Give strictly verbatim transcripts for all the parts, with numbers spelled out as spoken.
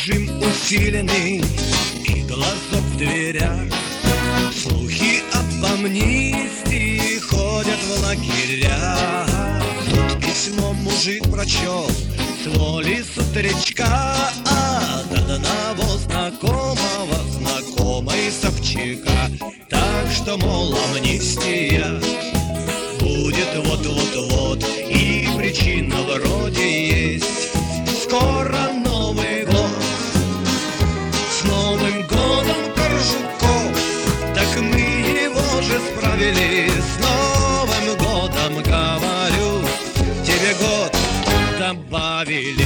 режим усиленный и глазок в дверях. Слухи об амнистии ходят в лагеря. Тут письмо мужик прочел с воли с утречка, а от одного знакомого знакомой Собчака. Так что, мол, амнистия будет вот-вот-вот, и причина вроде есть. Скоро Новый год, с Новым годом, Коржуков, так мы его же справили. С Новым годом, говорю, тебе год добавили.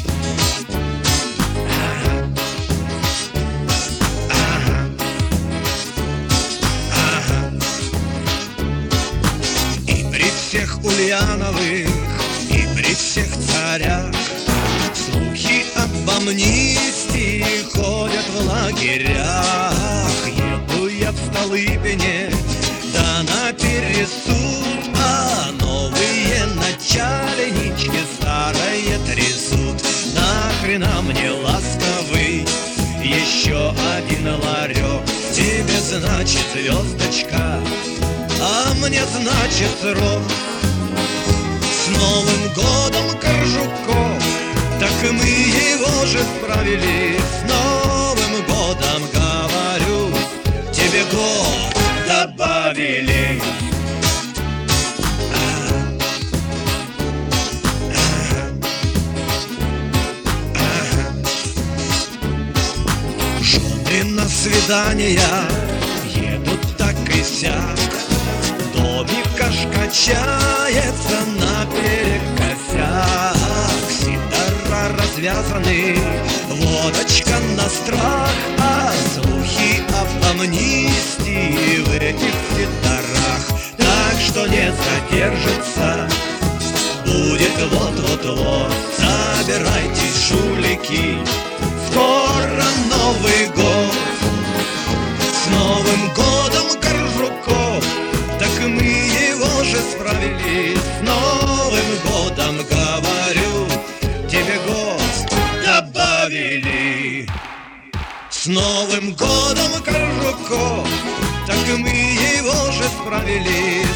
Всех Ульяновых и при всех царях слухи об амнистии ходят в лагерях. Еду я в Столыпине, да на пересуд, а новые начальнички старые трясут. Нахрена мне ласковый еще один ларек? Тебе, значит, звездочка, а мне, значит, срок. С Новым годом, Коржуков, так мы его же справили. С Новым годом, говорю, тебе год добавили. Жены на свидания едут так и сяк, домик аж качается наперекосяк. Сидора развязаны, водочка на страх, а слухи об амнистии в этих сидорах. Так что не задержится, будет вот-вот-вот. Собирайтесь, жулики, скоро Новый год. С Новым годом, Коржуков, так мы его же справили. С Новым годом, говорю, тебе год добавили. С Новым годом, Коржуков, так мы его же справили.